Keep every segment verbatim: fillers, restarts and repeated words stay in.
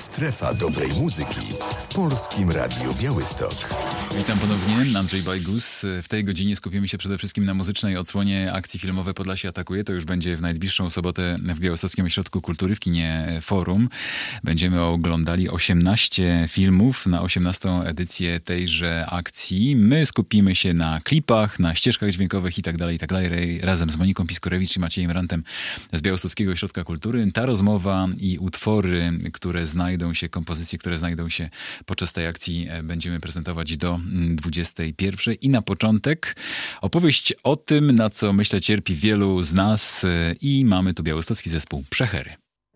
Strefa dobrej muzyki w Polskim Radiu Białystok. Witam ponownie, Andrzej Bajgus. W tej godzinie skupimy się przede wszystkim na muzycznej odsłonie akcji filmowej Podlasie atakuje. To już będzie w najbliższą sobotę w Białostockim Ośrodku Kultury w kinie Forum. Będziemy oglądali osiemnaście filmów na osiemnastą edycję tejże akcji. My skupimy się na klipach, na ścieżkach dźwiękowych i tak dalej, i tak dalej. Razem z Moniką Piskorewicz i Maciejem Rantem z Białostockiego Ośrodka Kultury. Ta rozmowa i utwory, które znajdą się, kompozycje, które znajdą się podczas tej akcji, będziemy prezentować do dwudziestej pierwszej. I na początek opowieść o tym, na co myślę cierpi wielu z nas, i mamy tu białostocki zespół Przechery.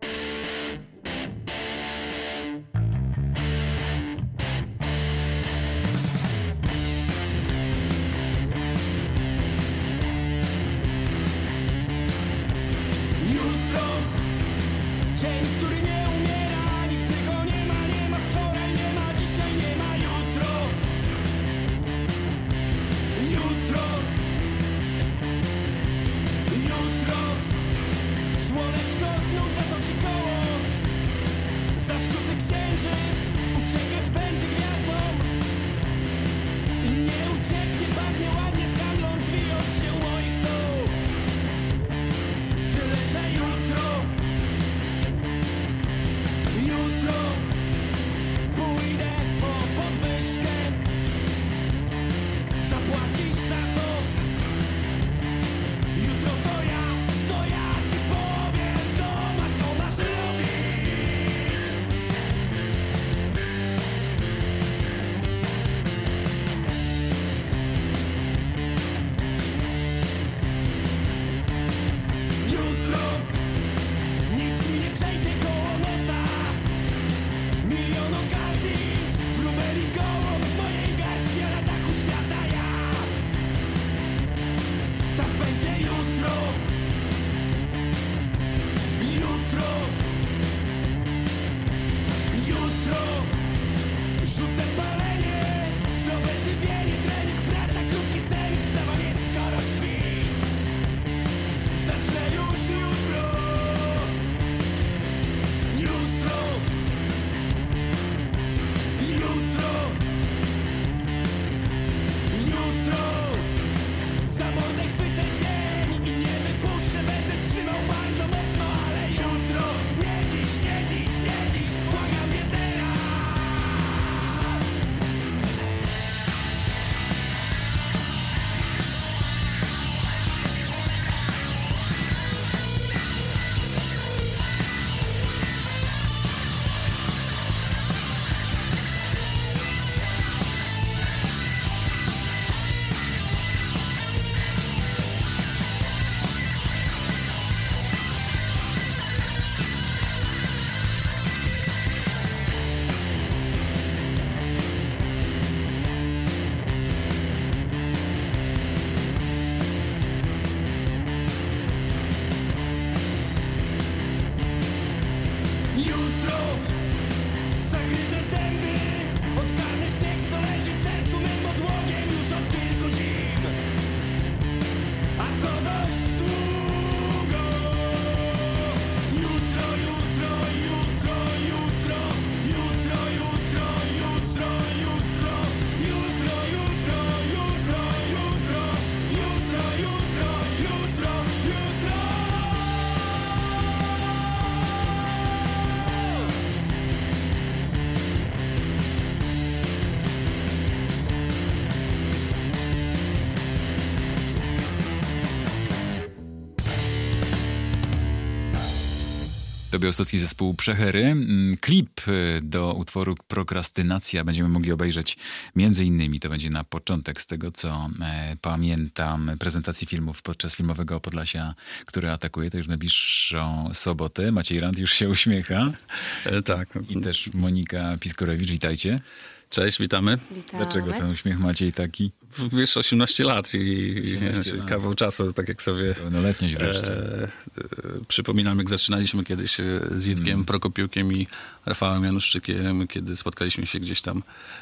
To białostocki zespół Przechery. Klip do utworu Prokrastynacja będziemy mogli obejrzeć między innymi, to będzie na początek, z tego co e, pamiętam, prezentacji filmów podczas filmowego Podlasia, który atakuje. To już w najbliższą sobotę. Maciej Rand już się uśmiecha. E, tak. I też Monika Piskorewicz. Witajcie. Cześć, witamy. Witamy. Dlaczego ten uśmiech Maciej taki? Wiesz, osiemnaście lat i osiemnaście lat. Kawał czasu, tak jak sobie Pełnoletność wreszcie. E, e, przypominam, jak zaczynaliśmy kiedyś z Jitkiem mm. Prokopiukiem i Rafałem Januszczykiem, kiedy spotkaliśmy się gdzieś tam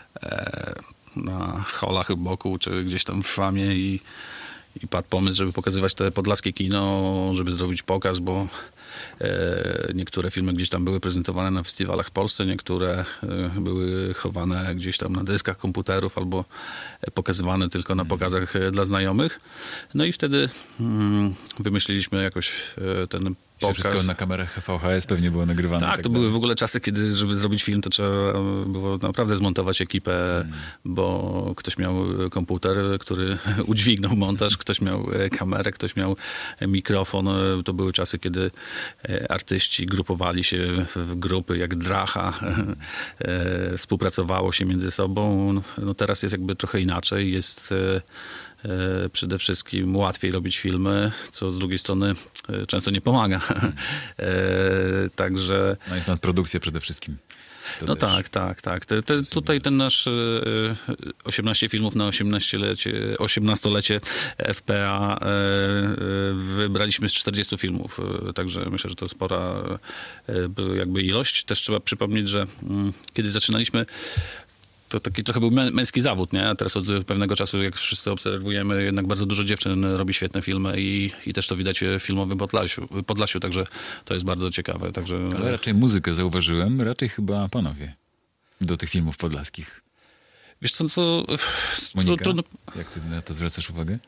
e, na holach w Boku, czy gdzieś tam w Szwamie i, i padł pomysł, żeby pokazywać te podlaskie kino, żeby zrobić pokaz, bo e, niektóre filmy gdzieś tam były prezentowane na festiwalach w Polsce, niektóre e, były chowane gdzieś tam na dyskach komputerów albo pokazywane tylko na pokazach e, dla znajomych. No i wtedy mm, wymyśliliśmy jakoś e, ten pokaz. Wszystko na kamerach V H S pewnie było nagrywane. Tak, tak to dalej. były w ogóle czasy, kiedy żeby zrobić film, to trzeba było naprawdę zmontować ekipę, hmm. bo ktoś miał komputer, który udźwignął montaż, ktoś miał kamerę, ktoś miał mikrofon. To były czasy, kiedy artyści grupowali się w grupy jak Dracha, hmm. współpracowało się między sobą. No teraz jest jakby trochę inaczej, jest przede wszystkim łatwiej robić filmy, co z drugiej strony często nie pomaga. Hmm. Także... No jest nadprodukcja przede wszystkim. To no też. tak, tak, tak. Te, te, tutaj ten nasz osiemnaście filmów na osiemnastolecie, osiemnastolecie F P A wybraliśmy z czterdziestu filmów, także myślę, że to spora jakby ilość. Też trzeba przypomnieć, że kiedy zaczynaliśmy, to taki trochę był męski zawód, nie? A teraz od pewnego czasu, jak wszyscy obserwujemy, jednak bardzo dużo dziewczyn robi świetne filmy i, i też to widać w filmowym Podlasiu, Podlasiu, także to jest bardzo ciekawe. Także... Ale raczej muzykę zauważyłem, raczej chyba panowie do tych filmów podlaskich. Wiesz co, to... Monika, to, to... jak ty na to zwracasz uwagę?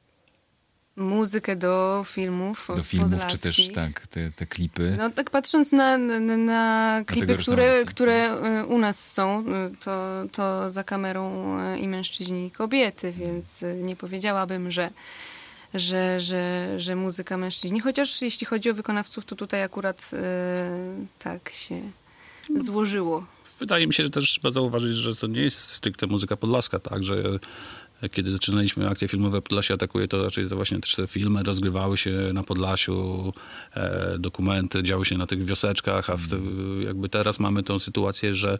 Muzykę do filmów Do filmów, podlaskich. czy też tak, te, te klipy. No tak patrząc na, na, na klipy, które, które u nas są, to, to za kamerą i mężczyźni, i kobiety, więc nie powiedziałabym, że, że, że, że muzyka mężczyźni. Chociaż jeśli chodzi o wykonawców, to tutaj akurat e, tak się złożyło. Wydaje mi się, że też trzeba zauważyć, że to nie jest stricte muzyka podlaska, tak, że kiedy zaczynaliśmy akcje filmowe Podlasie atakuje, to raczej to właśnie też te filmy rozgrywały się na Podlasiu, e, dokumenty działy się na tych wioseczkach, a w te, jakby teraz mamy tą sytuację, że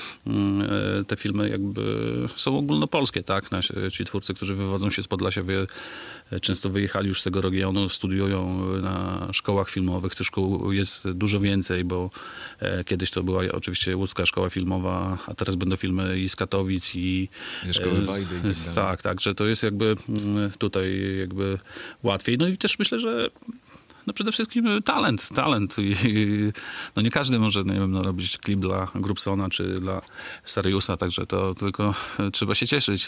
e, te filmy jakby są ogólnopolskie, tak? Nasi, ci twórcy, którzy wywodzą się z Podlasia, wy, często wyjechali już z tego regionu, studiują na szkołach filmowych. Tych szkół jest dużo więcej, bo e, kiedyś to była oczywiście łódzka szkoła filmowa, a teraz będą filmy i z Katowic, i ze szkoły Wajdy i tak dalej. Tak, tak, że to jest jakby tutaj jakby łatwiej. No i też myślę, że no przede wszystkim talent, talent. I, no nie każdy może, nie wiem, no robić klip dla Grubsona czy dla Sariusa, także to tylko trzeba się cieszyć,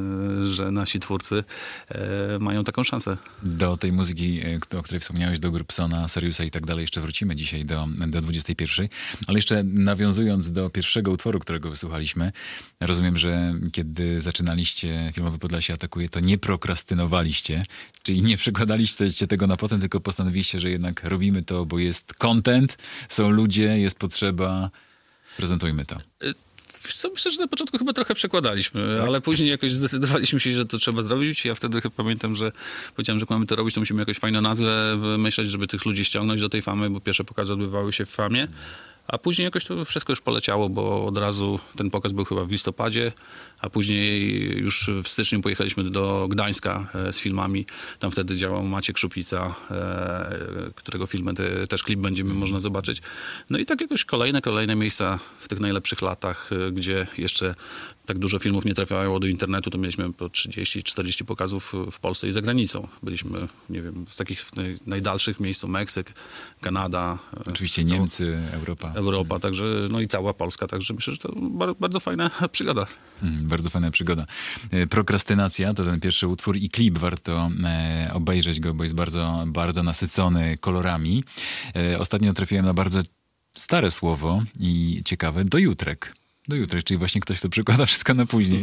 że nasi twórcy mają taką szansę. Do tej muzyki, o której wspomniałeś, do Grubsona, Sariusa i tak dalej, jeszcze wrócimy dzisiaj do, do dwudziestej pierwszej. Ale jeszcze nawiązując do pierwszego utworu, którego wysłuchaliśmy, rozumiem, że kiedy zaczynaliście Filmowe Podlasie atakuje, to nie prokrastynowaliście, czyli nie przekładaliście tego na potem, tylko postanowiliście, że jednak robimy to, bo jest content, są ludzie, jest potrzeba, prezentujmy to. Wiesz co, myślę, że na początku chyba trochę przekładaliśmy, tak? Ale później jakoś zdecydowaliśmy się, że to trzeba zrobić. Ja wtedy chyba pamiętam, że powiedziałem, że jak mamy to robić, to musimy jakąś fajną nazwę wymyśleć, żeby tych ludzi ściągnąć do tej Famy, bo pierwsze pokazy odbywały się w Famie. A później jakoś to wszystko już poleciało, bo od razu ten pokaz był chyba w listopadzie, a później już w styczniu pojechaliśmy do Gdańska z filmami. Tam wtedy działał Maciek Szupica, którego filmy te, też klip będziemy można zobaczyć. No i tak jakoś kolejne, kolejne miejsca w tych najlepszych latach, gdzie jeszcze tak dużo filmów nie trafiało do internetu, to mieliśmy po trzydzieści czterdzieści pokazów w Polsce i za granicą. Byliśmy, nie wiem, z takich najdalszych miejsc, Meksyk, Kanada. Oczywiście cała Niemcy, Europa. Europa, także, no i cała Polska, także myślę, że to bardzo fajna przygoda. Hmm, bardzo fajna przygoda. Prokrastynacja to ten pierwszy utwór i klip, warto e, obejrzeć go, bo jest bardzo, bardzo nasycony kolorami. E, ostatnio trafiłem na bardzo stare słowo i ciekawe, dojutrek. Do jutra, czyli właśnie ktoś, kto przykłada wszystko na później.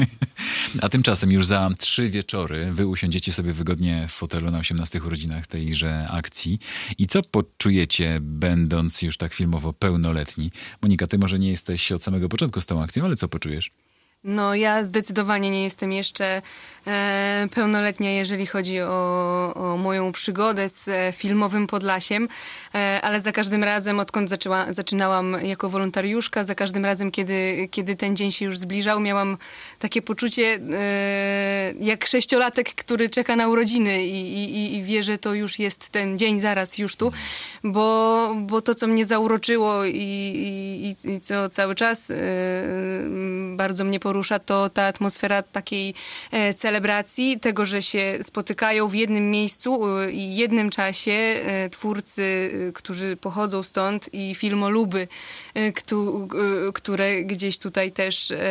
A tymczasem już za trzy wieczory wy usiądziecie sobie wygodnie w fotelu na osiemnastych urodzinach tejże akcji. I co poczujecie, będąc już tak filmowo pełnoletni? Monika, ty może nie jesteś od samego początku z tą akcją, ale co poczujesz? No ja zdecydowanie nie jestem jeszcze e, pełnoletnia, jeżeli chodzi o, o moją przygodę z e, filmowym Podlasiem, e, ale za każdym razem, odkąd zaczęła, zaczynałam jako wolontariuszka, za każdym razem, kiedy, kiedy ten dzień się już zbliżał, miałam takie poczucie e, jak sześciolatek, który czeka na urodziny i, i, i wie, że to już jest ten dzień, zaraz już tu, bo, bo to, co mnie zauroczyło i, i, i co cały czas e, bardzo mnie poruszyło, porusza, to ta atmosfera takiej e, celebracji, tego, że się spotykają w jednym miejscu e, i jednym czasie e, twórcy, e, którzy pochodzą stąd i filmoluby, e, któ, e, które gdzieś tutaj też e,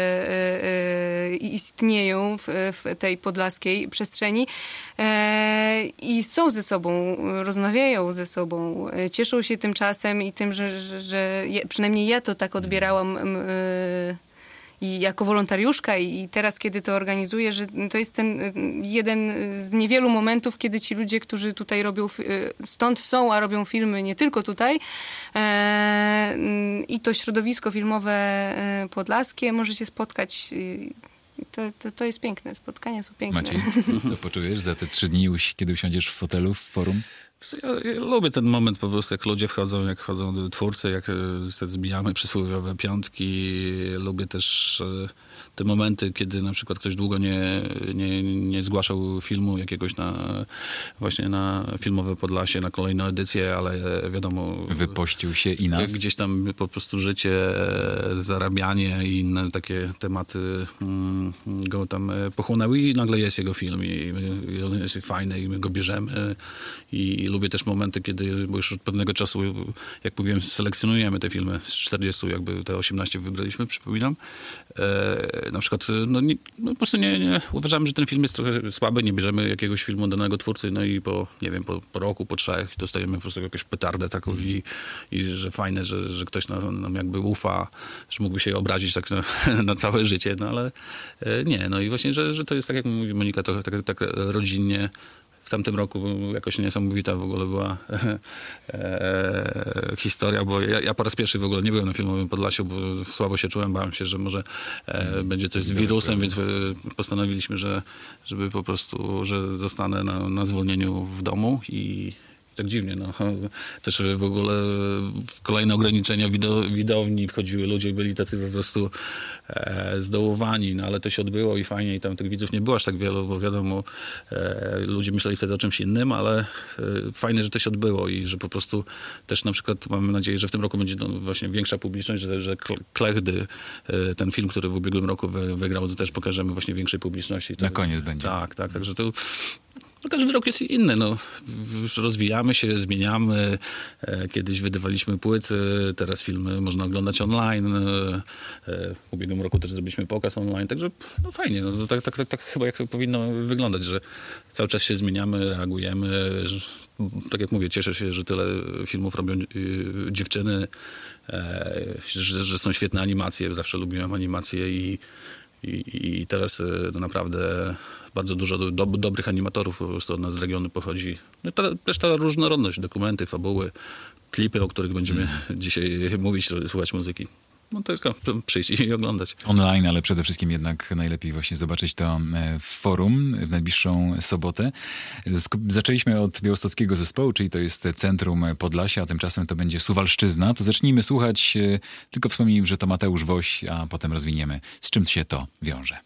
e, istnieją w, w tej podlaskiej przestrzeni e, i są ze sobą, rozmawiają ze sobą, e, cieszą się tym czasem i tym, że, że, że ja, przynajmniej ja to tak odbierałam e, i jako wolontariuszka i teraz, kiedy to organizuję, że to jest ten jeden z niewielu momentów, kiedy ci ludzie, którzy tutaj robią, stąd są, a robią filmy nie tylko tutaj e, i to środowisko filmowe podlaskie może się spotkać. To, to, to jest piękne. Spotkania są piękne. Maciej, co poczujesz za te trzy dni, kiedy usiądziesz w fotelu w forum? Ja, ja lubię ten moment po prostu, jak ludzie wchodzą, jak wchodzą twórcy, jak zbijamy przysłowiowe piątki. Lubię też te momenty, kiedy na przykład ktoś długo nie, nie, nie zgłaszał filmu jakiegoś na właśnie na Filmowe Podlasie, na kolejną edycję, ale wiadomo... Wypościł się i nas. Gdzieś tam po prostu życie, zarabianie i inne takie tematy mm, go tam pochłonęły i nagle jest jego film i, i on jest fajny i my go bierzemy i, i lubię też momenty, kiedy, bo już od pewnego czasu, jak mówiłem, selekcjonujemy te filmy. Z czterdziestu jakby te osiemnaście wybraliśmy, przypominam. E, na przykład, no, nie, no po prostu nie, nie, uważamy, że ten film jest trochę słaby, nie bierzemy jakiegoś filmu danego twórcy, no i po, nie wiem, po, po roku, po trzech dostajemy po prostu jakąś petardę taką i, i że fajne, że, że ktoś nam, nam jakby ufa, że mógłby się obrazić tak na, na całe życie, no ale e, nie, no i właśnie, że, że to jest tak, jak mówi Monika, trochę tak, tak rodzinnie. W tamtym roku jakoś niesamowita w ogóle była e, e, historia, bo ja, ja po raz pierwszy w ogóle nie byłem na Filmowym Podlasiu, bo słabo się czułem, bałem się, że może e, będzie coś z wirusem, więc postanowiliśmy, że żeby po prostu, że zostanę na, na zwolnieniu w domu i tak dziwnie, no. Też w ogóle w kolejne ograniczenia wido, widowni wchodziły ludzie i byli tacy po prostu e, zdołowani, no ale to się odbyło i fajnie i tam tych widzów nie było aż tak wielu, bo wiadomo, e, ludzie myśleli wtedy o czymś innym, ale e, fajne, że to się odbyło i że po prostu też na przykład mamy nadzieję, że w tym roku będzie no, właśnie większa publiczność, że, że Klechdy, e, ten film, który w ubiegłym roku wy, wygrał, to też pokażemy właśnie większej publiczności. Na koniec będzie. Tak, tak, także to no każdy rok jest inny, no. Rozwijamy się, zmieniamy. Kiedyś wydawaliśmy płyty, teraz filmy można oglądać online. W ubiegłym roku też zrobiliśmy pokaz online, także no fajnie. No, tak, tak, tak, tak chyba jak to powinno wyglądać, że cały czas się zmieniamy, reagujemy. Że, tak jak mówię, cieszę się, że tyle filmów robią dziewczyny, że, że są świetne animacje. Zawsze lubiłem animacje i I, I teraz no naprawdę bardzo dużo do, dobrych animatorów po prostu od nas z regionu pochodzi. No ta, też ta różnorodność, dokumenty, fabuły, klipy, o których będziemy mm. dzisiaj mówić, słuchać muzyki. No tylko przyjść i oglądać. Online, ale przede wszystkim jednak najlepiej właśnie zobaczyć to w forum w najbliższą sobotę. Zaczęliśmy od białostockiego zespołu, czyli to jest Centrum Podlasia, a tymczasem to będzie Suwalszczyzna. To zacznijmy słuchać, tylko wspomnij, że to Mateusz Woś, a potem rozwiniemy, z czym się to wiąże.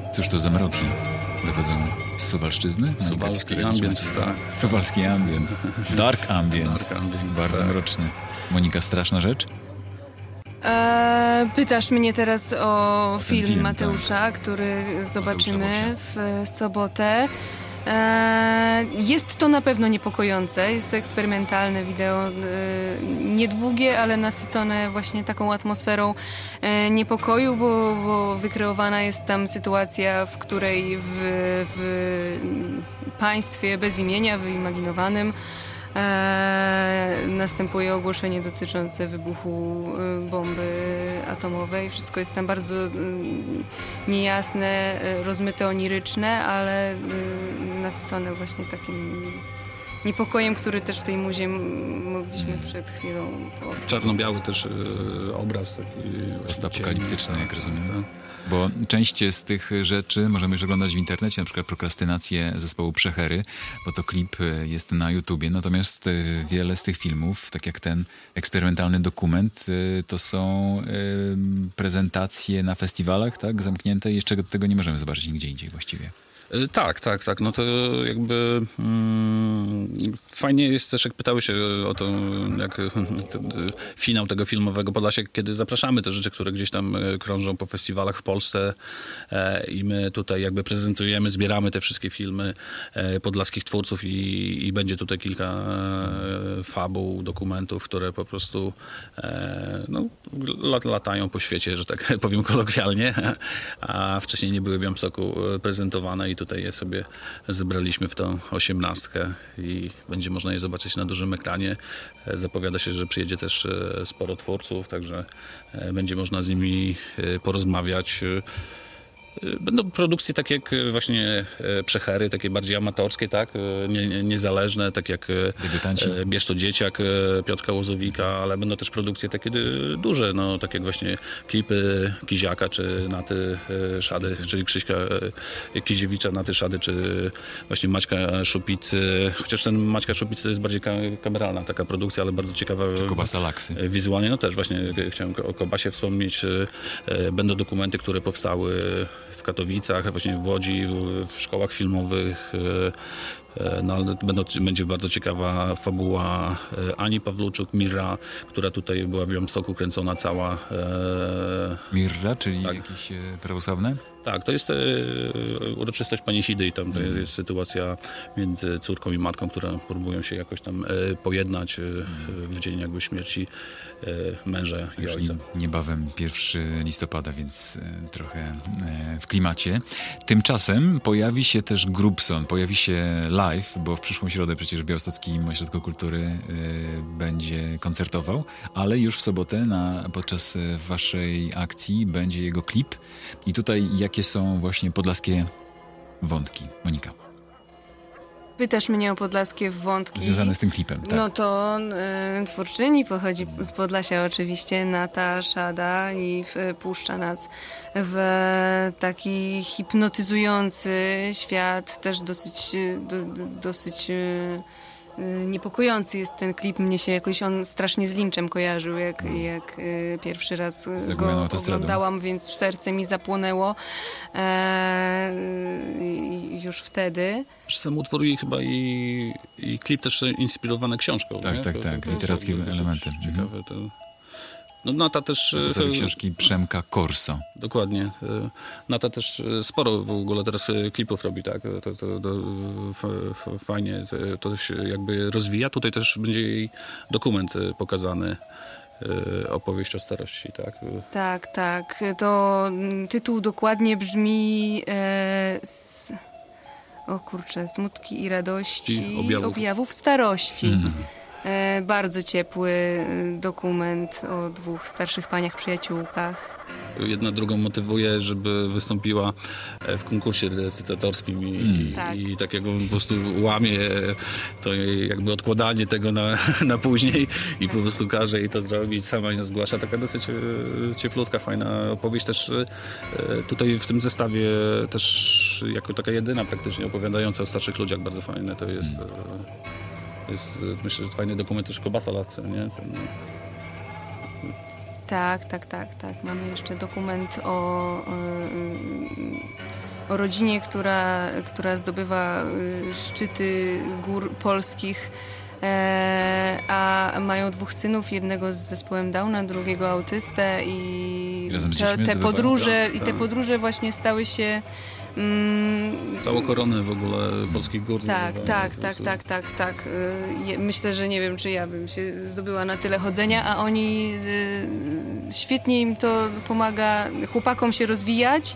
Cóż to za mroki? Dochodzą z Suwalszczyzny? Suwalski ambient, tak. Suwalski ambient. Dark ambient. Dark ambient, Bardzo tak. mroczny. Monika, straszna rzecz? E, pytasz mnie teraz o film, film, Mateusza, tak. który zobaczymy Mateusza w sobotę. E, jest to na pewno niepokojące. Jest to eksperymentalne wideo, e, niedługie, ale nasycone właśnie taką atmosferą e, niepokoju, bo, bo wykreowana jest tam sytuacja, w której w, w państwie bez imienia, wyimaginowanym, E, następuje ogłoszenie dotyczące wybuchu e, bomby atomowej. Wszystko jest tam bardzo e, niejasne, e, rozmyte, oniryczne, ale e, nasycone właśnie takim niepokojem, który też w tej muzie m- mogliśmy przed chwilą poczuć. Czarno-biały też y, obraz. Taki Postapokaliptyczny, ciemny, jak tak, rozumiem. tak. Bo część z tych rzeczy możemy już oglądać w internecie, na przykład prokrastynację zespołu Przechery, bo to klip jest na YouTubie. Natomiast wiele z tych filmów, tak jak ten eksperymentalny dokument, to są prezentacje na festiwalach, tak, zamknięte i jeszcze tego nie możemy zobaczyć nigdzie indziej właściwie. Tak, tak, tak. No to jakby mm, fajnie jest też, jak pytały się o to, jak ten, finał tego filmowego Podlasie, kiedy zapraszamy te rzeczy, które gdzieś tam krążą po festiwalach w Polsce e, i my tutaj jakby prezentujemy, zbieramy te wszystkie filmy e, podlaskich twórców i, i będzie tutaj kilka e, fabuł, dokumentów, które po prostu e, no, lat, latają po świecie, że tak powiem kolokwialnie, a wcześniej nie były w Białymstoku prezentowane i tutaj je sobie zebraliśmy w tą osiemnastkę i będzie można je zobaczyć na dużym ekranie. Zapowiada się, że przyjedzie też sporo twórców, także będzie można z nimi porozmawiać. Będą produkcje takie jak właśnie Przechery, takie bardziej amatorskie, tak? Nie, nie, niezależne, tak jak Debiutanci. Bierz to dzieciak Piotrka Łozowika, ale będą też produkcje takie duże, no tak jak właśnie klipy Kiziaka czy Naty Szady, czyli Krzyśka Kiziewicza, Naty Szady, czy właśnie Maćka Szupicy. Chociaż ten Maćka Szupicy to jest bardziej kameralna taka produkcja, ale bardzo ciekawa. Kobasa Laksy. Wizualnie, no też właśnie chciałem o Kobasie wspomnieć. Będą dokumenty, które powstały w Katowicach, właśnie w Łodzi, w, w szkołach filmowych. No, ale będą, będzie bardzo ciekawa fabuła Ani Pawluczuk, Mirra, która tutaj była w Białymstoku kręcona cała. Mirra, czyli tak. jakieś prawosławne? Tak, to jest e, uroczystość Panichidy i tam to jest, jest sytuacja między córką i matką, które próbują się jakoś tam e, pojednać e, w dzień jakby śmierci e, męża i Już ojca. niebawem pierwszego listopada, więc e, trochę e, w klimacie. Tymczasem pojawi się też Grubson, pojawi się live, bo w przyszłą środę przecież w Białostockim Ośrodku Kultury e, będzie koncertował, ale już w sobotę na, podczas waszej akcji będzie jego klip i tutaj jakie są właśnie podlaskie wątki? Monika. Pytasz mnie o podlaskie wątki. Związane z tym klipem, tak. No to y, twórczyni pochodzi z Podlasia oczywiście, Nata Szada i w, puszcza nas w taki hipnotyzujący świat, też dosyć, do, do, dosyć y, niepokojący jest ten klip. Mnie się jakoś on strasznie z Lynczem kojarzył, jak, jak y, pierwszy raz go oglądałam, więc w serce mi zapłonęło e, y, już wtedy. Sam utwór i chyba i, i klip też inspirowany książką. Tak, nie? tak, to, tak. To, to literackie to, to, elementy. Ciekawe to. No Nata też... Autorowi książki Przemka Korso. Dokładnie. Nata też sporo w ogóle teraz klipów robi, tak? To, to, to f, f, fajnie to, to się jakby rozwija. Tutaj też będzie jej dokument pokazany. Opowieść o starości, tak? Tak, tak. To tytuł dokładnie brzmi e, z, o kurczę, Smutki i radości objawów, objawów starości. Mm. E, bardzo ciepły dokument o dwóch starszych paniach przyjaciółkach. Jedna drugą motywuje, żeby wystąpiła w konkursie recytatorskim i, mm. tak. i tak jak on po prostu łamie to jakby odkładanie tego na, na później i po prostu każe jej to zrobić, sama ją zgłasza. Taka dosyć cieplutka, fajna opowieść też tutaj w tym zestawie też jako taka jedyna praktycznie opowiadająca o starszych ludziach, bardzo fajne to jest. Mm. jest myślę, że fajny dokument też Kobasa Laksy, nie? Ten, Tak, tak, tak, tak. Mamy jeszcze dokument o y, o rodzinie, która, która zdobywa szczyty gór polskich, a mają dwóch synów, jednego z zespołem Downa, drugiego autystę i te, te podróże i te podróże właśnie stały się mm, całą koronę w ogóle polskich gór. Tak, tak, tak, tak, tak, tak. Myślę, że nie wiem, czy ja bym się zdobyła na tyle chodzenia, a oni świetnie im to pomaga chłopakom się rozwijać,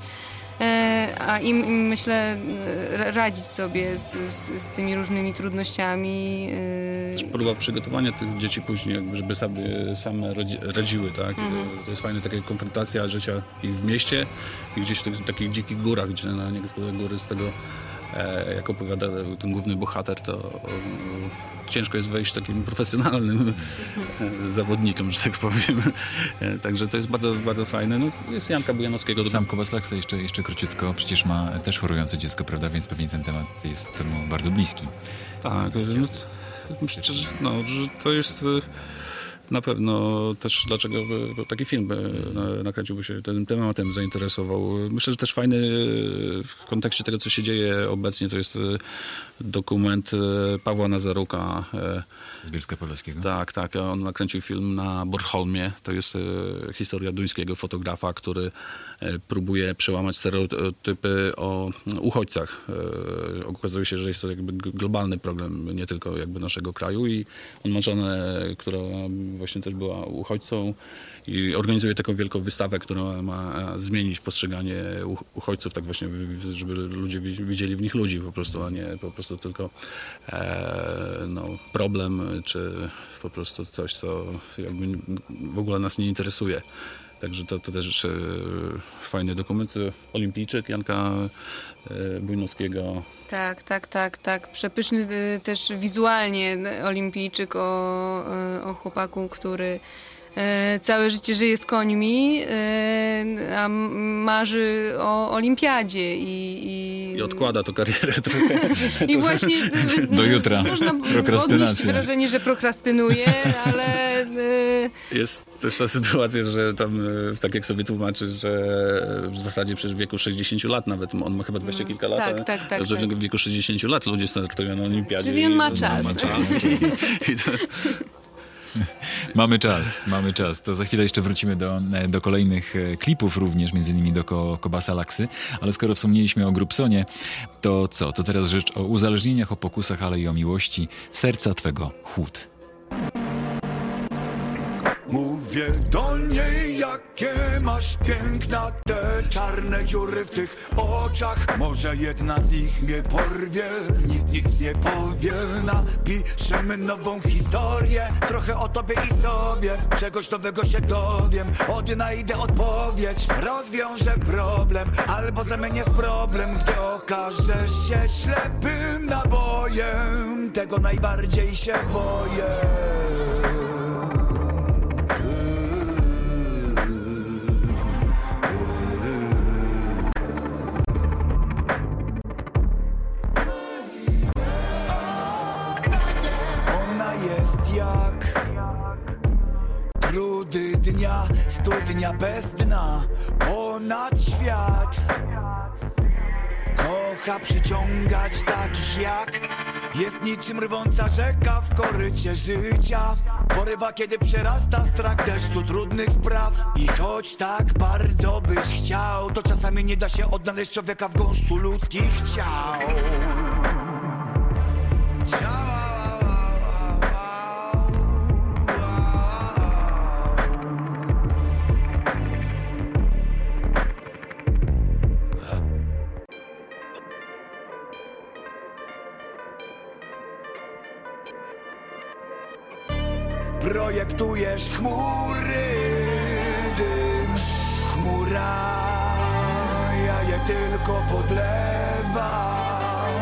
a im, im myślę radzić sobie z, z, z tymi różnymi trudnościami. Też próba przygotowania tych dzieci później, jakby, żeby sobie same radzi, radziły, tak? Mhm. To jest fajna taka konfrontacja życia i w mieście i gdzieś w tych takich dzikich górach, gdzie na niektóre góry z tego, e, jak opowiada ten główny bohater, to o, ciężko jest wejść takim profesjonalnym e, zawodnikom, że tak powiem. E, także to jest bardzo, bardzo fajne. No, jest Janka Bujanowskiego. Sam Kobas Laksa jeszcze, jeszcze króciutko, przecież ma też chorujące dziecko, prawda? Więc pewnie ten temat jest mu bardzo bliski. Tak, no, myślę, że, no, że to jest na pewno też dlaczego taki film nakręciłby się tym tematem, zainteresował. Myślę, że też fajny w kontekście tego, co się dzieje obecnie, to jest dokument Pawła Nazaruka. Z Bielska Podlaskiego. Tak, tak. On nakręcił film na Bornholmie. To jest historia duńskiego fotografa, który próbuje przełamać stereotypy o uchodźcach. Okazuje się, że jest to jakby globalny problem, nie tylko jakby naszego kraju i on ma żonę, która właśnie też była uchodźcą i organizuje taką wielką wystawę, która ma zmienić postrzeganie uchodźców, tak właśnie, żeby ludzie widzieli w nich ludzi po prostu, a nie po prostu tylko e, no, problem, czy po prostu coś, co jakby w ogóle nas nie interesuje. Także to, to też e, fajny dokument. Olimpijczyk Janka e, Bujnowskiego. Tak, tak, tak, tak. Przepyszny e, też wizualnie olimpijczyk o, e, o chłopaku, który e, całe życie żyje z końmi, e, a marzy o olimpiadzie i, i... I odkłada to karierę trochę. I właśnie do jutra. Można odnieść wrażenie, że prokrastynuje, ale... E... Jest też ta sytuacja, że tam, tak jak sobie tłumaczy, że w zasadzie przecież w wieku sześćdziesięciu lat nawet, on ma chyba dwadzieścia kilka lat, tak, tak, tak, że tak. w wieku sześćdziesięciu lat ludzie startują na olimpiadzie. Czyli on ma czas. Ma czas. I, i to... Mamy czas, mamy czas. To za chwilę jeszcze wrócimy do, do kolejnych klipów również, między innymi do Ko- Kobasa Laksy, ale skoro wspomnieliśmy o Grubsonie, to co? To teraz rzecz o uzależnieniach, o pokusach, ale i o miłości. Serca twego chłód. Mówię do niej, jakie masz piękna te czarne dziury w tych oczach. Może jedna z nich mnie porwie, nikt nic nie powie. Napiszemy nową historię, trochę o tobie i sobie. Czegoś nowego się dowiem, odnajdę odpowiedź. Rozwiążę problem, albo zamienię w problem. Gdy okażesz się ślepym nabojem, tego najbardziej się boję. Trudy dnia, studnia bez dna, ponad świat. Kocha przyciągać takich jak jest niczym rwąca rzeka w korycie życia. Porywa, kiedy przerasta strach deszczu trudnych spraw. I choć tak bardzo byś chciał, to czasami nie da się odnaleźć człowieka w gąszczu ludzkich ciał. Ciała. Projektujesz chmury, dym, chmura, ja je tylko podlewam,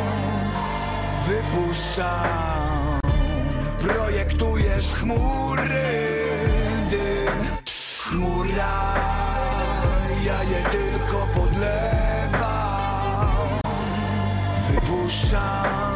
wypuszczam. Projektujesz chmury, dym, chmura, ja je tylko podlewam, wypuszczam.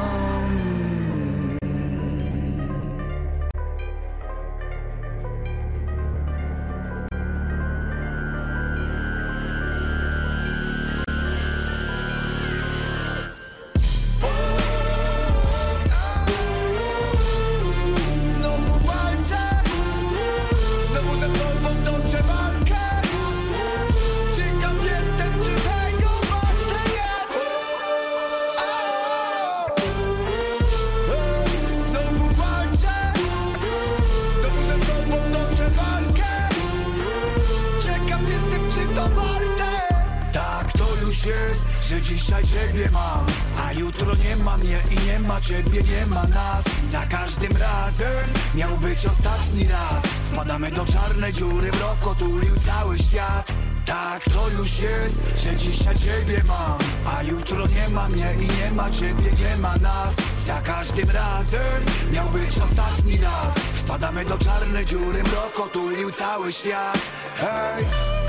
że dzisiaj ciebie mam, a jutro nie ma mnie i nie ma ciebie, nie ma nas. Za każdym razem miał być ostatni raz. Wpadamy do czarnej dziury, mrok otulił cały świat. Tak to już jest, że dzisiaj ciebie mam, a jutro nie ma mnie i nie ma ciebie, nie ma nas. Za każdym razem miał być ostatni raz. Wpadamy do czarnej dziury, mrok otulił cały świat. Hej!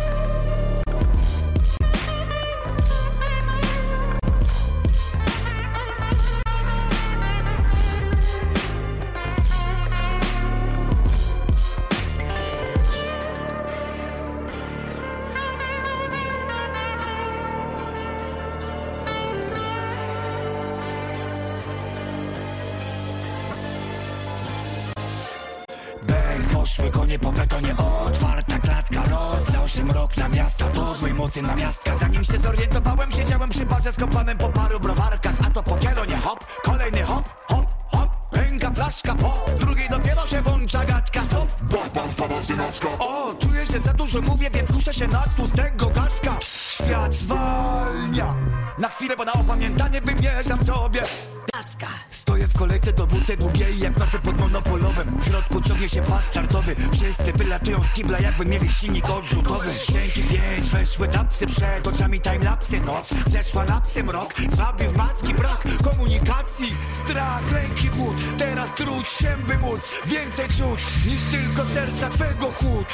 Poszły konie po betonie, otwarta klatka. Rozlał się mrok na miasta, to złej mocy na miastka. Zanim się zorientowałem, siedziałem przy barze z kopanem po paru browarkach. A to po kielonie hop, kolejny hop, hop, hop. Pęka flaszka, po drugiej dopiero się włącza gadka. Stop, bam, bam, bam, synowska. O, czuję, że za dużo mówię, więc kuszę się na tłustego gacka. Świat zwalnia na chwilę, bo na opamiętanie wymierzam sobie. Stoję w kolejce do W C długiej jak w nocy pod monopolowym. W środku ciągnie się pas startowy. Wszyscy wylatują z kibla, jakby mieli silnik odrzutowy. Szczęki pięć, weszły tapsy, przed oczami timelapsy. Noc zeszła na psy, mrok zwabił w macki, brak komunikacji. Strach, lęki, głód, teraz truć się by móc więcej czuć niż tylko serca twego chłód.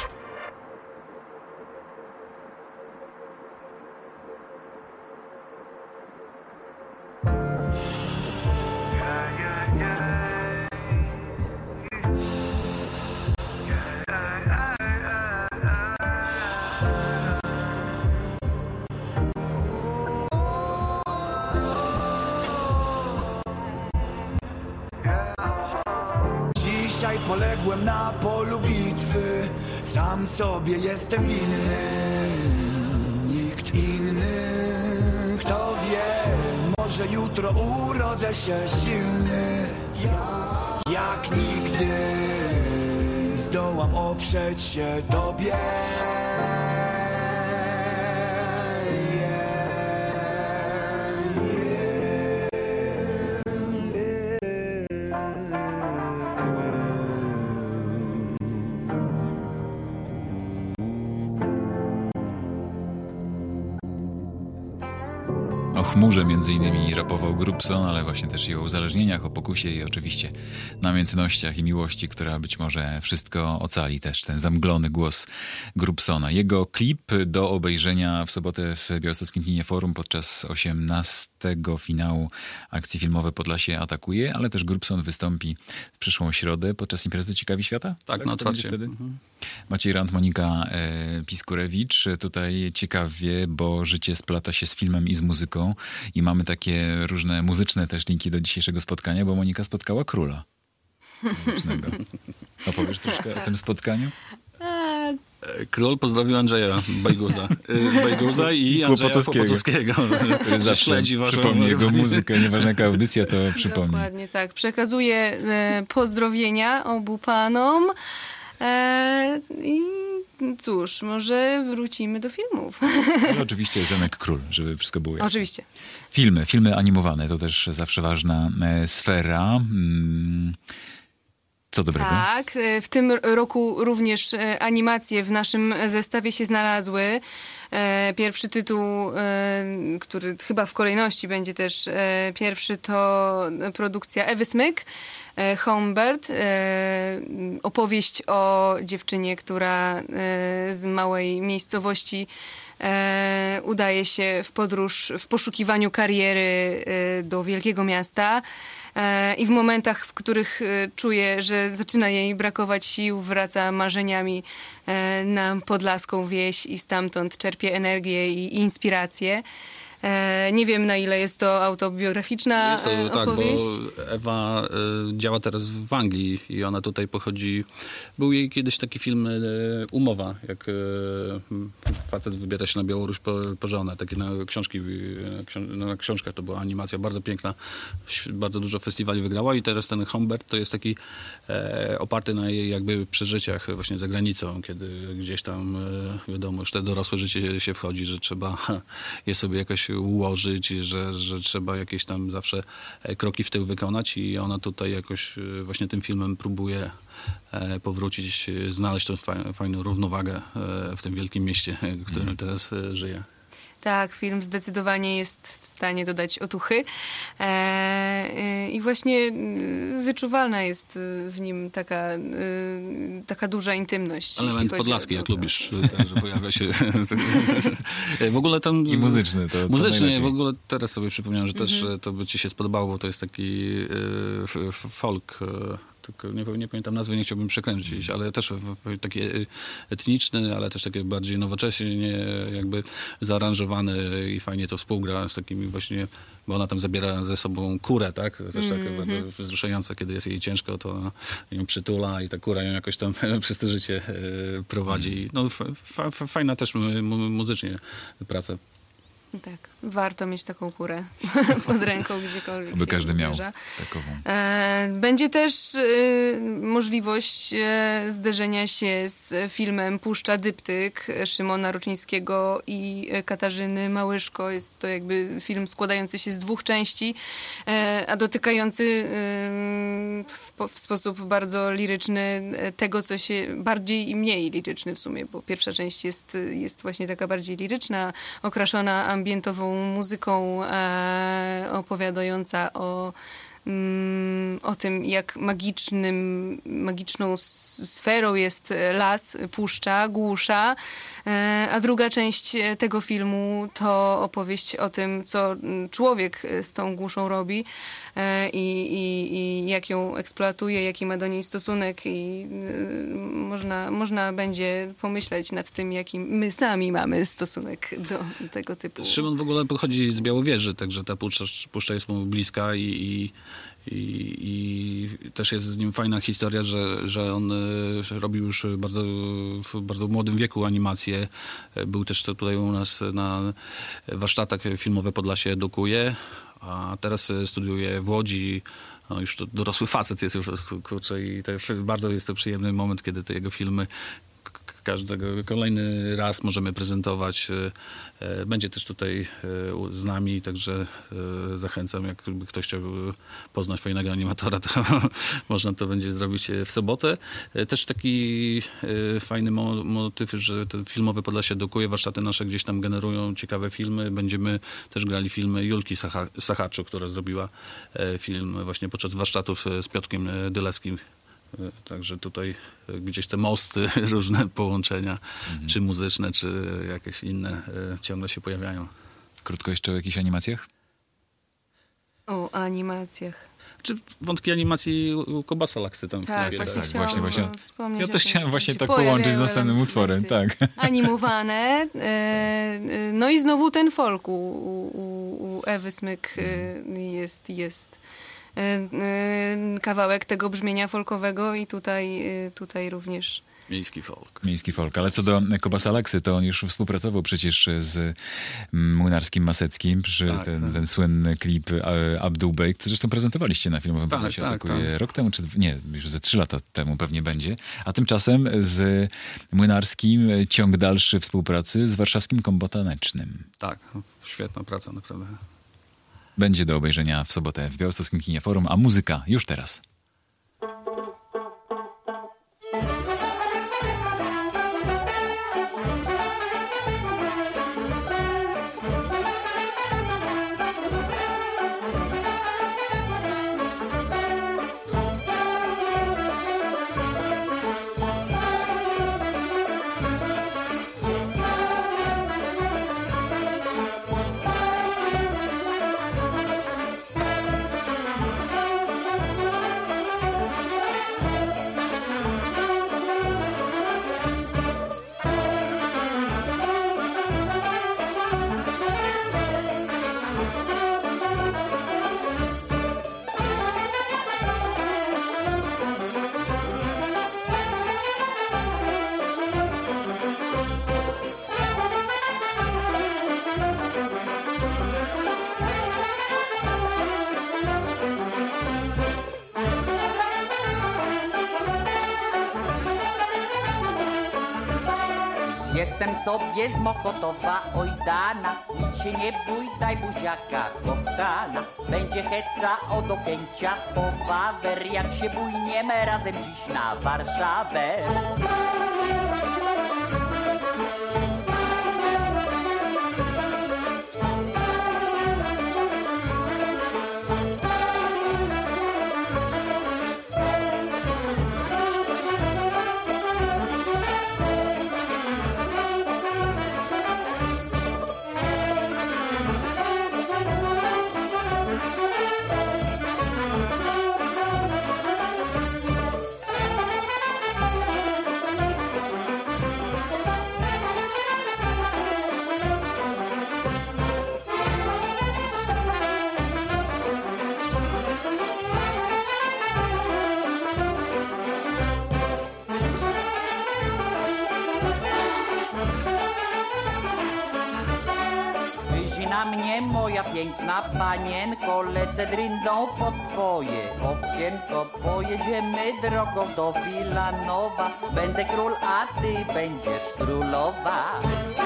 Dzisiaj poległem na polu bitwy. Sam sobie jestem winny. Nikt inny. Kto wie, może jutro urodzę się silny. Jak nigdy zdołam oprzeć się tobie. Chmurze między innymi rapował Grubson, ale właśnie też i o uzależnieniach, o pokusie i oczywiście namiętnościach i miłości, która być może wszystko ocali, też ten zamglony głos Grubsona. Jego klip do obejrzenia w sobotę w Białostockim Kinie Forum podczas osiemnastego finału akcji filmowej Podlasie atakuje, ale też Grubson wystąpi w przyszłą środę podczas imprezy Ciekawi Świata? Tak, tak na otwarcie. Wtedy? Mhm. Maciej Rand, Monika e, Piskurewicz. Tutaj ciekawie, bo życie splata się z filmem i z muzyką i mamy takie różne muzyczne też linki do dzisiejszego spotkania, bo Monika spotkała króla muzycznego. Opowiesz troszkę o tym spotkaniu? Król pozdrowił Andrzeja Bajguza, Bajguza i Andrzeja Kłopotowskiego. Zawsze śledzi waszą... Przypomnij jego muzykę, nieważna jaka audycja, to przypomnij. Dokładnie tak. Przekazuję e, pozdrowienia obu panom. E, I cóż, może wrócimy do filmów. No, oczywiście Zenek Król, żeby wszystko było jasne. Oczywiście. Filmy, filmy animowane to też zawsze ważna e, sfera. Mm. Co dobrego? Tak, w tym roku również animacje w naszym zestawie się znalazły. Pierwszy tytuł, który chyba w kolejności będzie też pierwszy, to produkcja Ewy Smyk, Homebird. Opowieść o dziewczynie, która z małej miejscowości udaje się w podróż, w poszukiwaniu kariery do wielkiego miasta. I w momentach, w których czuje, że zaczyna jej brakować sił, wraca marzeniami na podlaską wieś i stamtąd czerpie energię i inspirację. Nie wiem, na ile jest to autobiograficzna jest to, opowieść. Tak, bo Ewa y, działa teraz w Anglii i ona tutaj pochodzi... Był jej kiedyś taki film y, Umowa, jak y, facet wybiera się na Białoruś po, po żonę. Takie na książki, y, książ na książkach to była animacja bardzo piękna. Bardzo dużo festiwali wygrała i teraz ten Homebird to jest taki e, oparty na jej jakby przeżyciach właśnie za granicą, kiedy gdzieś tam, e, wiadomo, już te dorosłe życie się wchodzi, że trzeba je sobie jakoś ułożyć, że, że trzeba jakieś tam zawsze kroki w tył wykonać i ona tutaj jakoś właśnie tym filmem próbuje powrócić, znaleźć tą fajną równowagę w tym wielkim mieście, w którym mm. teraz żyje. Tak, film zdecydowanie jest w stanie dodać otuchy e, i właśnie wyczuwalna jest w nim taka, taka duża intymność. Element podlaski, jak lubisz, tak, że pojawia się. W ogóle ten... I muzyczny. To, muzyczny, to w ogóle teraz sobie przypomniałem, że też mm-hmm. to by ci się spodobało, bo to jest taki e, folk, e, tylko nie, nie pamiętam nazwy, nie chciałbym przekręcić, ale też taki etniczny, ale też taki bardziej nowocześnie jakby zaaranżowany i fajnie to współgra z takimi właśnie, bo ona tam zabiera ze sobą kurę, tak? To też mm-hmm. tak bardzo wzruszające, kiedy jest jej ciężko, to ona ją przytula i ta kura ją jakoś tam przez to życie prowadzi. No fa, fa, fajna też mu, muzycznie praca. Tak, warto mieć taką kurę pod ręką, gdziekolwiek by każdy miał uderza. takową. Będzie też możliwość zderzenia się z filmem Puszcza Dyptyk Szymona Ruczyńskiego i Katarzyny Małyszko. Jest to jakby film składający się z dwóch części, a dotykający w, w sposób bardzo liryczny tego, co się bardziej i mniej liryczny w sumie, bo pierwsza część jest, jest właśnie taka bardziej liryczna, okraszona ambientową muzyką e, opowiadająca o, mm, o tym, jak magicznym, magiczną sferą jest las, puszcza, głusza. E, a druga część tego filmu to opowieść o tym, co człowiek z tą głuszą robi e, i, i, i jak ją eksploatuje, jaki ma do niej stosunek i y, można, można będzie pomyśleć nad tym, jaki my sami mamy stosunek do tego typu. Szymon w ogóle pochodzi z Białowieży, także ta puszcza, puszcza jest mu bliska i, i, i, i też jest z nim fajna historia, że, że on że robił już bardzo, w bardzo młodym wieku animacje. Był też tutaj u nas na warsztatach Filmowe Podlasie edukuje, a teraz studiuje w Łodzi. No już to dorosły facet jest po prostu, kurczę, i to bardzo jest to przyjemny moment, kiedy te jego filmy każdego kolejny raz możemy prezentować. Będzie też tutaj z nami, także zachęcam, jakby ktoś chciał poznać fajnego animatora, to można to będzie zrobić w sobotę. Też taki fajny mo- motyw, że te Filmowe Podlasie edukuje, warsztaty nasze gdzieś tam generują ciekawe filmy. Będziemy też grali filmy Julki Sacha- Sachaczu, która zrobiła film właśnie podczas warsztatów z Piotrkiem Dylewskim. Także tutaj gdzieś te mosty, różne połączenia, mhm. czy muzyczne, czy jakieś inne ciągle się pojawiają. Krótko jeszcze o jakichś animacjach? O animacjach. Czy wątki animacji u Kobasa Laksy tam. Tak, właśnie tak, chciałam właśnie, właśnie. wspomnieć. Ja też tym, chciałem właśnie tak pojawiają połączyć z następnym utworem, tak. Animowane. No i znowu ten folk u, u, u Ewy Smyk jest, jest kawałek tego brzmienia folkowego i tutaj, tutaj również miejski folk. Miejski folk. Ale co do Kobasa Laksy, to on już współpracował przecież z Młynarskim Maseckim przy tak, ten, tak. ten słynny klip Abdul Bey, który zresztą prezentowaliście na Filmowym tak, Podlasie tak, Atakuje tak. rok temu, czy nie, już ze trzy lata temu pewnie będzie. A tymczasem z Młynarskim ciąg dalszy współpracy z warszawskim Combo Tanecznym. Tak, świetna praca naprawdę. Będzie do obejrzenia w sobotę w Białostockim Kinie Forum, a muzyka już teraz. Jestem sobie z Mokotowa, oj dana, nic się nie bój, daj buziaka, kochana. Będzie heca od Okęcia po Wawer, jak się bójniemy razem dziś na Warszawę. Na mnie, moja piękna panienko, lecę dryndą pod twoje okienko. Pojedziemy drogą do Wilanowa, będę król, a ty będziesz królowa.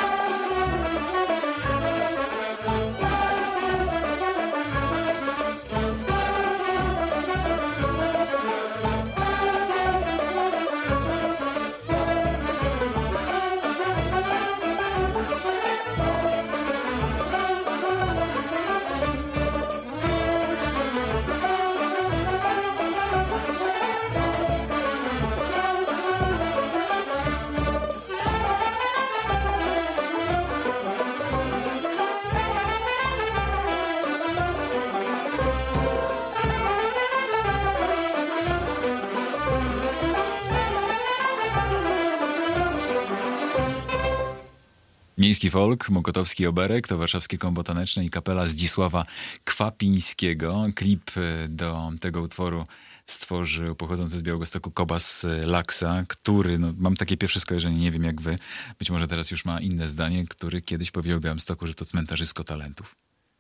Miejski folk, Mokotowski Oberek, to warszawskie kombo taneczne i kapela Zdzisława Kwapińskiego. Klip do tego utworu stworzył pochodzący z Białegostoku Kobas Laksa, który, no, mam takie pierwsze skojarzenie, nie wiem jak wy, być może teraz już ma inne zdanie, który kiedyś powiedział w Białymstoku, że to cmentarzysko talentów.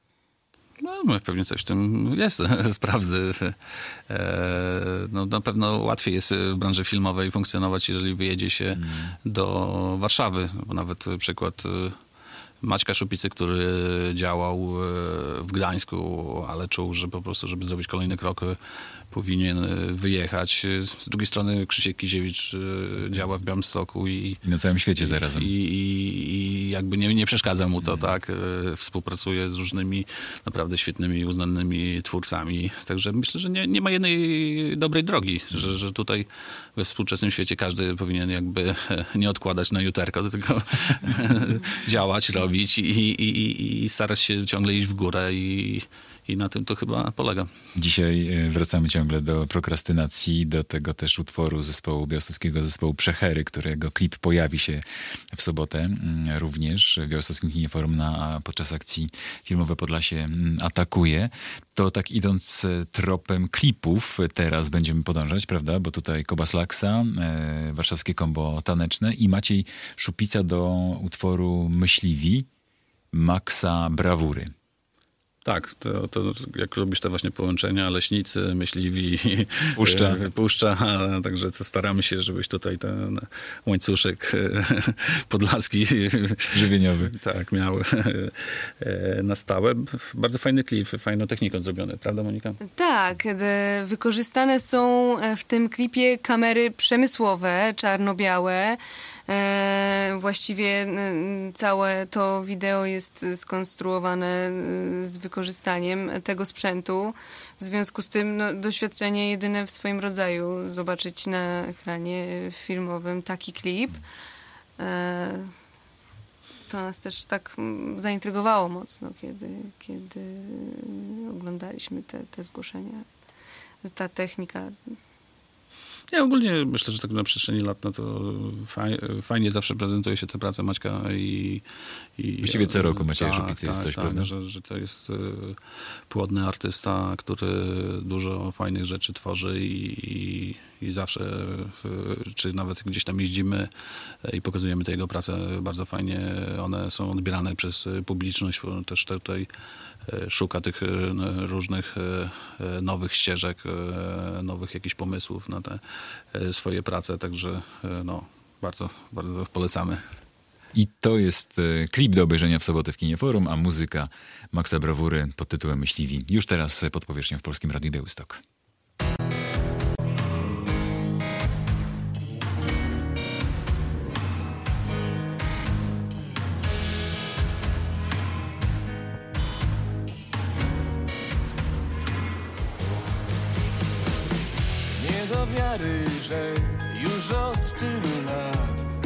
No, pewnie coś w tym jest, sprawdzę. No, na pewno łatwiej jest w branży filmowej funkcjonować, jeżeli wyjedzie się mm. do Warszawy, bo nawet przykład Maćka Szupicy, który działał w Gdańsku, ale czuł, że po prostu, żeby zrobić kolejny krok, powinien wyjechać. Z drugiej strony Krzysiek Kiziewicz działa w Białymstoku i, I na całym świecie zarazem. I, i, i jakby nie, nie przeszkadza mu to, mm. tak? Współpracuje z różnymi naprawdę świetnymi, uznanymi twórcami. Także myślę, że nie, nie ma jednej dobrej drogi, mm. że, że tutaj we współczesnym świecie każdy powinien jakby nie odkładać na juterko, tylko działać, robić i, i, i, i starać się ciągle iść w górę i I na tym to chyba polega. Dzisiaj wracamy ciągle do prokrastynacji, do tego też utworu zespołu białostockiego zespołu Przechery, którego klip pojawi się w sobotę również w Białostockim Kinie Forum na, podczas akcji Filmowe Podlasie Atakuje. To tak idąc tropem klipów teraz będziemy podążać, prawda? Bo tutaj Kobas Laksa, e, warszawskie kombo taneczne i Maciej Szupica do utworu Myśliwi Maxa Brawury. Tak, to, to jak lubisz te właśnie połączenia, leśnicy, myśliwi, puszcza, puszcza, także to staramy się, żebyś tutaj ten łańcuszek podlaski żywieniowy tak, miał na stałe. Bardzo fajny klip, fajną techniką zrobiony, prawda Monika? Tak, wykorzystane są w tym klipie kamery przemysłowe, czarno-białe. E, właściwie e, całe to wideo jest skonstruowane e, z wykorzystaniem tego sprzętu. W związku z tym no, doświadczenie jedyne w swoim rodzaju zobaczyć na ekranie filmowym taki klip. E, to nas też tak zaintrygowało mocno, kiedy, kiedy oglądaliśmy te, te zgłoszenia. Ta technika. Ja ogólnie myślę, że tak na przestrzeni lat no to faj, fajnie zawsze prezentuje się tę pracę Maćka i... i właściwie co roku Macieja tak, Szupicy jest tak, coś, tak, prawda? Że, że to jest płodny artysta, który dużo fajnych rzeczy tworzy i, i, i zawsze, w, czy nawet gdzieś tam jeździmy i pokazujemy tę jego pracę, bardzo fajnie one są odbierane przez publiczność, bo też tutaj szuka tych różnych nowych ścieżek, nowych jakichś pomysłów na te swoje prace, także no, bardzo, bardzo polecamy. I to jest e, klip do obejrzenia w sobotę w Kinie Forum, a muzyka Maxa Brawury pod tytułem Myśliwi. Już teraz pod powierzchnią w Polskim Radiu Białystok. Nie do wiary, że już od tylu lat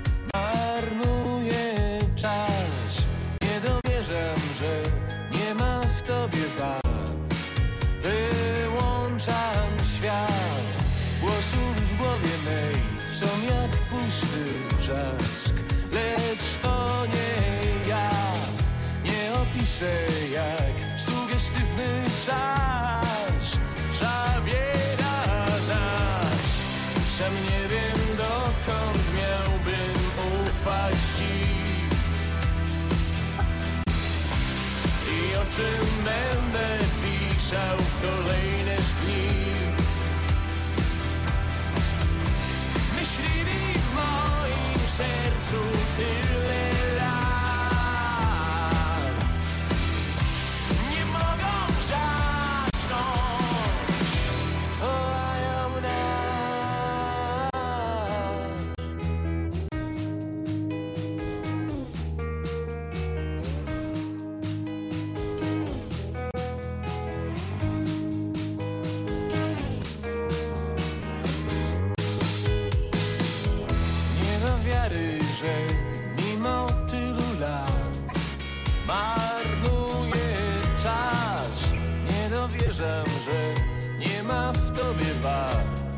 marnuję czas. Nie dowierzam, że nie ma w tobie wad. Wyłączam świat. Głosów w głowie mej są jak pusty wrzask. Lecz to nie ja. Nie opiszę jak sugestywny czas zabiera nas. Sam nie wiem dokąd miałbym ufać ci i o czym będę pisał w kolejne dni. Myśliwi w moim sercu tyle lat nie mogą zasnąć. Wołają nas. Nie do wiary, że mimo tylu lat marnuję czas. Nie dowierzam, że nie ma w tobie wad.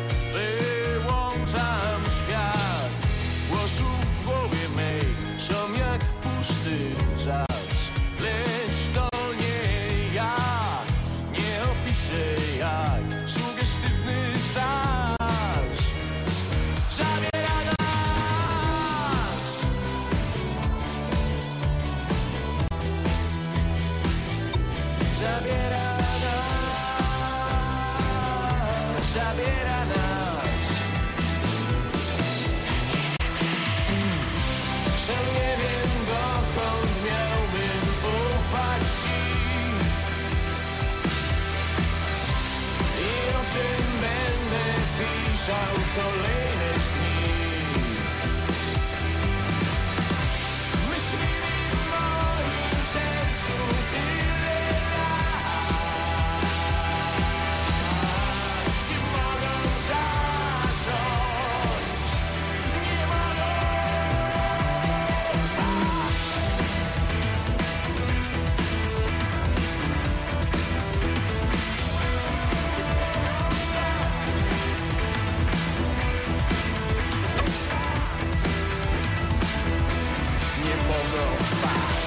Wyłączam świat. Głosów w głowie mej są jak pusty wrzask. Lecz to nie ja. Nie opiszę jak sugestywny czas zabiera nas. Zabiera nas. Zabiera nas. Sam nie wiem dokąd miałbym ufać ci i o czym będę pisał w kolejne dni. Myśliwi w moim sercu tyle lat nie mogą zasnąć. Nie mogą spać. Nie mogą spać.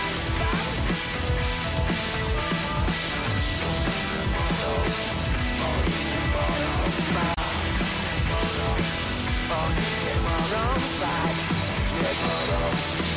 Oni nie mogą spać. Nie mogą.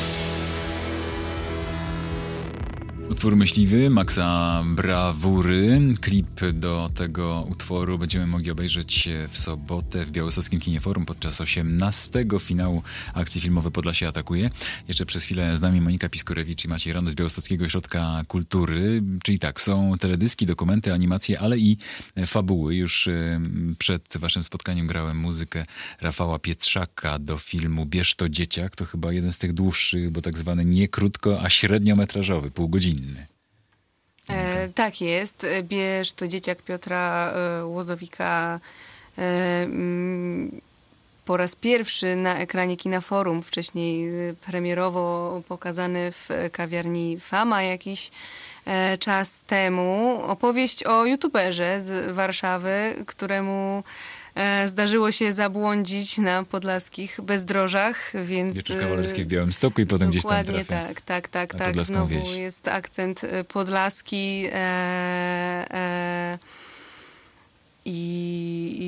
Utwór Myśliwy Maxa Brawury. Klip do tego utworu będziemy mogli obejrzeć w sobotę w Białostockim Kinie Forum podczas osiemnastego finału akcji filmowej Podlasie atakuje. Jeszcze przez chwilę z nami Monika Piskorewicz i Maciej Ronda z Białostockiego Ośrodka Kultury. Czyli tak, są teledyski, dokumenty, animacje, ale i fabuły. Już y, przed waszym spotkaniem grałem muzykę Rafała Pietrzaka do filmu Bierz to dzieciak. To chyba jeden z tych dłuższych, bo tak zwany nie krótko, a średniometrażowy, półgodzinny. E, tak jest. Bierz to dzieciak Piotra e, Łozowika e, mm, po raz pierwszy na ekranie Kina Forum, wcześniej e, premierowo pokazany w kawiarni Fama jakiś e, czas temu. Opowieść o youtuberze z Warszawy, któremu e, zdarzyło się zabłądzić na podlaskich bezdrożach, więc... Wieczy Kawalerskie w Białymstoku i potem gdzieś tam Dokładnie trafia tak, tak, tak, na tak. podlaską Znowu wieś. jest akcent e, podlaski e, e, i, i, i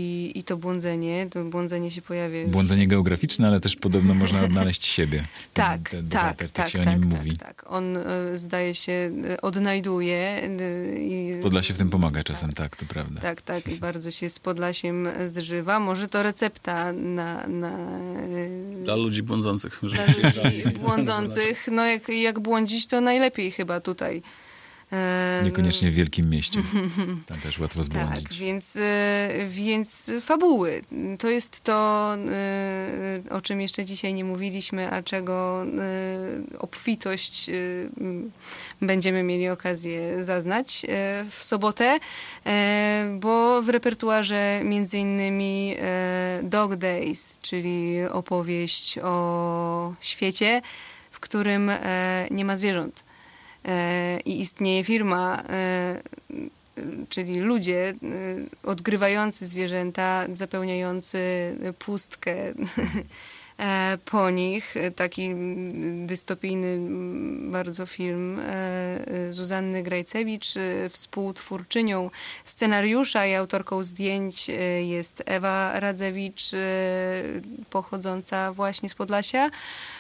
to błądzenie. To błądzenie się pojawia już. Błądzenie geograficzne, ale też podobno można odnaleźć siebie. Tak, ten, ten tak, bohater, tak, się tak, o nim tak, mówi. tak. On y, zdaje się y, odnajduje. Y, i, Podlasie w tym pomaga czasem, tak, to prawda. Tak, tak. I bardzo się z Podlasiem zżywa. Może to recepta na... na y, Dla ludzi błądzących. Dla ludzi błądzących. No jak, jak błądzić, to najlepiej chyba tutaj. E, Niekoniecznie w wielkim mieście. Tam też łatwo zbłądzić. Tak, więc, e, więc fabuły. To jest to, e, o czym jeszcze dzisiaj nie mówiliśmy, a czego e, obfitość e, będziemy mieli okazję zaznać e, w sobotę, e, bo w repertuarze między innymi e, Dog Days, czyli opowieść o świecie, w którym e, nie ma zwierząt. I istnieje firma, czyli ludzie odgrywający zwierzęta, zapełniający pustkę po nich. Taki dystopijny bardzo film Zuzanny Grajcewicz. Współtwórczynią scenariusza i autorką zdjęć jest Ewa Radzewicz, pochodząca właśnie z Podlasia.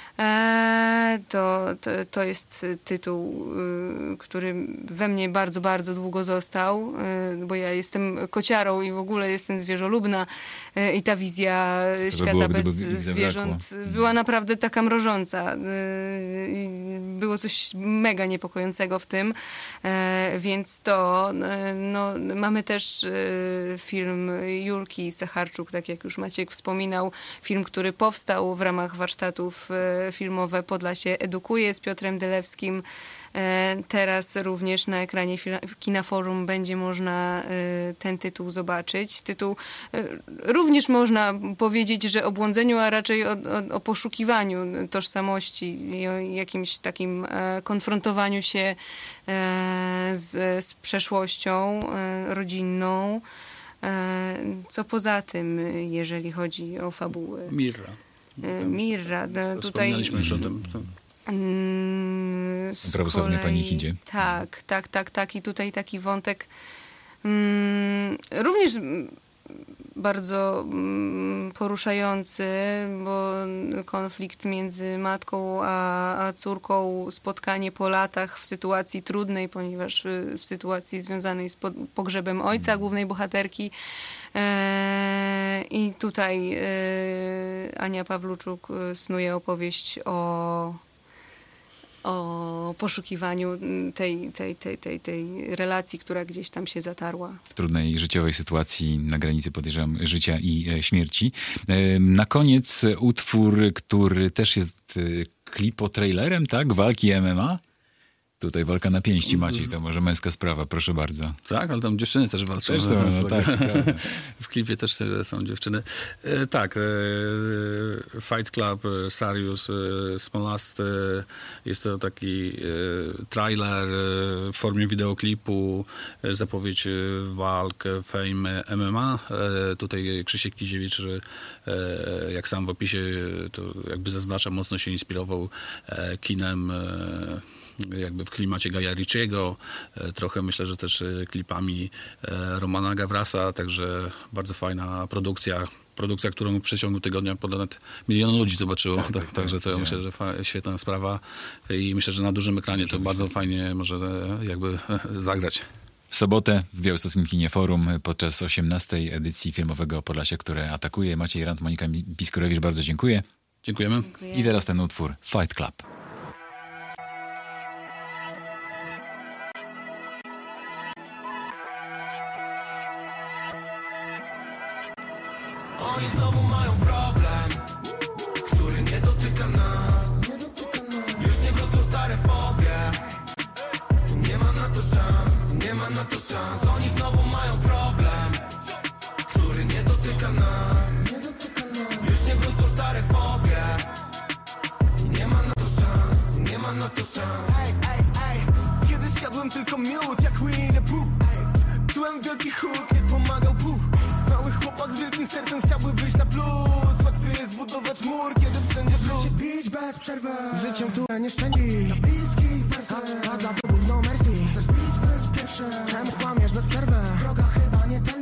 To, to, to jest tytuł, który we mnie bardzo, bardzo długo został, bo ja jestem kociarą i w ogóle jestem zwierzolubna i ta wizja to świata było, bez zwierząt zabrakło. Była naprawdę taka mrożąca. Było coś mega niepokojącego w tym, więc to no, mamy też film Julki Sacharczuk, tak jak już Maciek wspominał, film, który powstał w ramach warsztatów filmowe Podlasie Edukuje z Piotrem Dylewskim. Teraz również na ekranie Kina Forum będzie można ten tytuł zobaczyć. Tytuł również można powiedzieć, że o błądzeniu, a raczej o, o, o poszukiwaniu tożsamości i o jakimś takim konfrontowaniu się z, z przeszłością rodzinną. Co poza tym, jeżeli chodzi o fabułę? Mirra. Mirra. Tutaj Wspominaliśmy już o tym. Z Prawosławnej kolei, panichidzie. Tak, tak, tak, tak. I tutaj taki wątek mm, również bardzo mm, poruszający, bo konflikt między matką a, a córką, spotkanie po latach w sytuacji trudnej, ponieważ w sytuacji związanej z po, pogrzebem ojca głównej bohaterki. E, I tutaj e, Ania Pawluczuk snuje opowieść o o poszukiwaniu tej, tej, tej, tej, tej relacji, która gdzieś tam się zatarła. W trudnej życiowej sytuacji na granicy, podejrzewam, życia i e, śmierci. E, na koniec utwór, który też jest e, klipotrailerem, tak? Walki M M A. Tutaj walka na pięści, Maciej, to może męska sprawa, proszę bardzo. Tak, ale tam dziewczyny też walczą. Też są, no, tak, tak. W klipie też są dziewczyny. E, tak, e, Fight Club, e, Sarius, e, Smolast, e, jest to taki e, trailer e, w formie wideoklipu, e, zapowiedź e, walk Fame M M A. E, tutaj Krzysiek Kiziewicz, e, jak sam w opisie, to jakby zaznacza, mocno się inspirował e, kinem e, jakby w klimacie Gaja Ricciego, trochę myślę, że też klipami Romana Gawrasa, także bardzo fajna produkcja, produkcja, którą w przeciągu tygodnia ponad milion ludzi zobaczyło, tak, tak, tak, także to myślę, że fa- świetna sprawa i myślę, że na dużym ekranie to bardzo fajnie może jakby zagrać. W sobotę w Białostockim Kinie Forum podczas osiemnastej edycji filmowego Podlasia, które atakuje. Maciej Rant, Monika Piskorewicz, bardzo dziękuję. Dziękujemy. Dziękuję. I teraz ten utwór Fight Club. Oni znowu mają problem, który nie dotyka nas. Już nie wrócą stare fobie. Nie ma na to szans, nie ma na to szans. Oni znowu mają problem, który nie dotyka nas. Już nie wrócą stare fobie. Nie ma na to szans, nie ma na to szans. Ej, ej, ej, kiedyś jadłem tylko miód jak Winnie the Pooh. Czułem wielki chód, nie pomagał Bóg. Mały chłopak z wielkim sercem chciałby wyjść na plus. Łatwiej jest zbudować mur, kiedy wszędzie wróć. Się bić bez przerwy, życiem, które nie szczędzi. A, a dla wybór no mercy. Chcesz bić, być pierwszy. Czemu kłamiesz bez przerwy? Droga chyba nie tędy.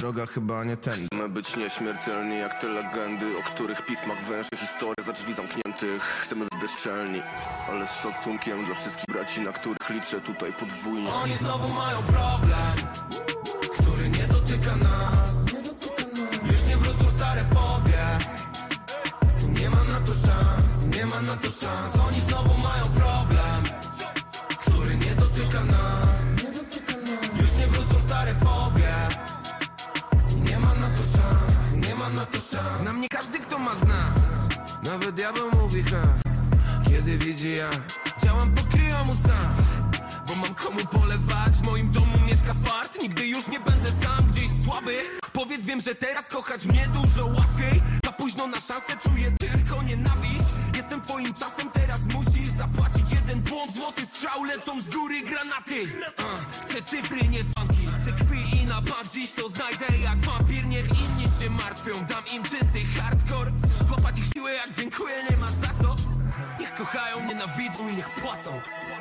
droga chyba nie tędy. Chcemy być nieśmiertelni jak te legendy, o których pismach węży historia za drzwi zamkniętych. Chcemy być bezczelni, ale z szacunkiem dla wszystkich braci, na których liczę tutaj podwójnie. Oni znowu mają problem, który nie dotyka nas. Już nie wrócą stare fobie. Nie ma na to szans, nie ma na to szans. Oni znowu mają problem, który nie dotyka nas. Już nie wrócą stare fobie. Nie ma na to szans, nie ma na to szans. Na mnie każdy, kto ma znać, nawet diabeł mówi ha. Kiedy widzi ja działam po kryjomu sam, bo mam komu polewać. W moim domu mieszka fart, nigdy już nie będę sam gdzieś słaby. Powiedz, wiem, że teraz kochać mnie dużo łatwiej. Za późno na szansę, czuję tylko nienawiść. Jestem twoim czasem, teraz musisz zapłacić jeden błąd. Złoty strzał, lecą z góry granaty. uh, Chcę cyfry, nie funky, chcę krwi i napad. Dziś to znajdę jak wampir, niech inni się martwią. Dam im czysty hardcore, złapać ich siłę jak dziękuję, nie ma za co. Niech kochają, nienawidzą i niech płacą.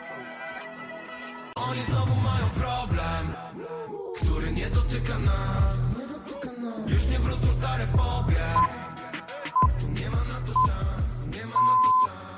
Oni znowu mają problem, który nie dotyka nas. Już nie wrócą